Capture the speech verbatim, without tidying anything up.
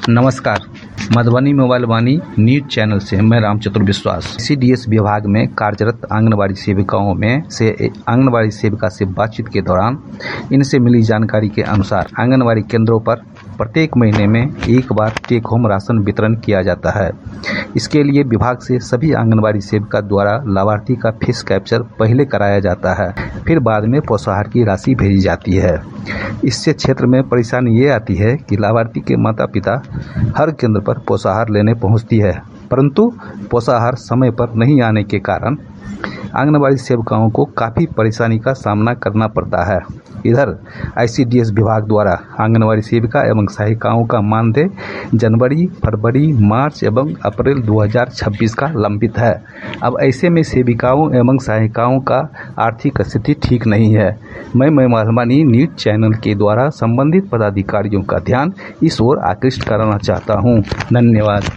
नमस्कार, Madhubani mobile Vani news channel से मैं रामचतुर विश्वास। सी डी एस विभाग में कार्यरत आंगनबाड़ी सेविकाओं में से आंगनबाड़ी सेविका से बातचीत के दौरान इनसे मिली जानकारी के अनुसार आंगनबाड़ी केंद्रों पर प्रत्येक महीने में एक बार टेक होम राशन वितरण किया जाता है। इसके लिए विभाग से सभी आंगनबाड़ी सेविका द्वारा लाभार्थी का फेस कैप्चर पहले कराया जाता है, फिर बाद में पोषाहार की राशि भेजी जाती है। इससे क्षेत्र में परेशानी ये आती है कि लाभार्थी के माता पिता हर केंद्र पर पोषाहार लेने पहुंचती है, परंतु पोषाहार समय पर नहीं आने के कारण आंगनबाड़ी सेविकाओं को काफ़ी परेशानी का सामना करना पड़ता है। इधर आई सी डी एस विभाग द्वारा आंगनबाड़ी सेविका एवं सहायिकाओं का मानदेय जनवरी, फरवरी, मार्च एवं अप्रैल दो हज़ार छब्बीस का लंबित है। अब ऐसे में सेविकाओं एवं सहायिकाओं का आर्थिक स्थिति ठीक नहीं है। मैं मैं मधुबनी न्यूज चैनल के द्वारा संबंधित पदाधिकारियों का ध्यान इस ओर आकृष्ट कराना चाहता हूँ। धन्यवाद।